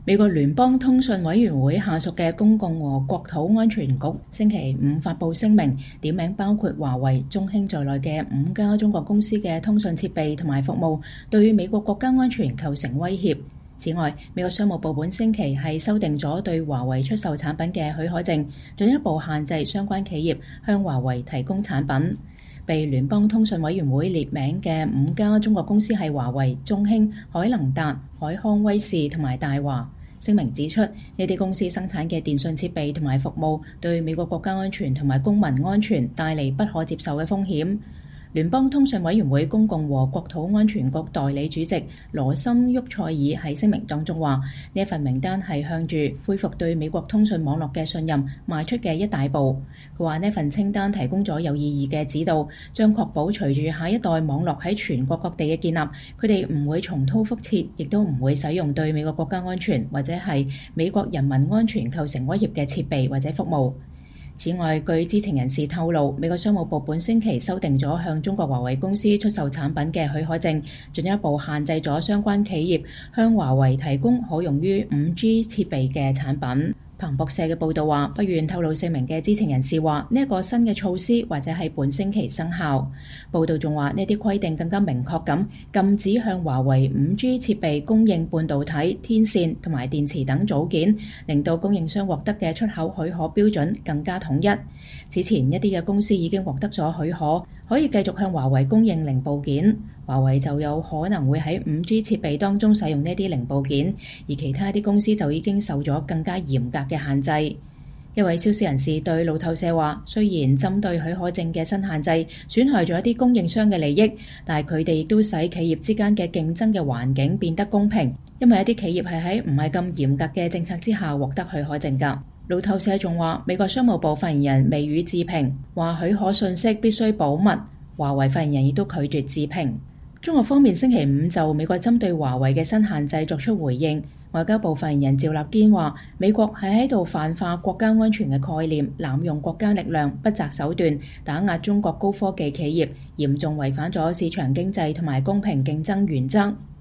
美國聯邦通訊委員會下屬嘅公共和國土安全局星期五發布聲明，點名包括華為、中興在內嘅5家中國公司嘅通訊設備同埋服務，對美國國家安全構成威脅。此外，美國商務部本星期係修訂咗對華為出售產品嘅許可證，進一步限制相關企業向華為提供產品。被聯邦通訊委員會列名嘅5家中國公司係華為、中興、海能達、海康威視同埋大華。聲明指出，呢啲公司生產嘅電訊設備同埋服務對美國國家安全同埋公民安全帶嚟不可接受嘅風險。聯邦通訊委員會公共和國土安全局代理主席羅森沃塞爾喺聲明當中話：呢一份名單係向住恢復對美國通訊網絡嘅信任邁出嘅一大步。佢話呢份清單提供咗有意義嘅指導，將確保隨住下一代網絡喺全國各地嘅建立，佢哋唔會重蹈覆轍，亦都唔會使用對美國國家安全或者係美國人民安全構成威脅嘅設備或者服務。此外，據知情人士透露，美國商務部本星期修訂咗向中國華為公司出售產品嘅許可證，進一步限制咗相關企業向華為提供可用於 5G 設備嘅產品。彭博社嘅報導話，不願透露姓名嘅知情人士話，呢一個新嘅措施或者係本星期生效。報導仲話，呢啲規定更加明確咁禁止向華為 5G 設備供應半導體、天線同埋電池等組件，令到供應商獲得嘅出口許可標準更加統一。此前一啲嘅公司已經獲得咗許可，可以繼續向華為供應零部件，華為就有可能會喺 5G 設備當中使用呢啲零部件，而其他啲公司就已經受咗更加嚴格嘅限制。一位消息人士對路透社話，雖然針對許可證嘅新限制損害咗一啲供應商嘅利益，但係佢哋亦都使企業之間嘅競爭嘅環境變得公平，因為一啲企業係喺唔係咁嚴格嘅政策之下獲得許可證㗎。路透社仲話，美國商務部發言人未予置評，話許可信息必須保密。華為發言人亦都拒絕置評。中國方面星期五就美國針對華為嘅新限制作出回應。外交部發言人趙立堅話，美國係喺度泛化國家安全嘅概念，濫用國家力量，不擇手段打壓中國高科技企業，嚴重違反咗市場經濟同埋公平競爭原則。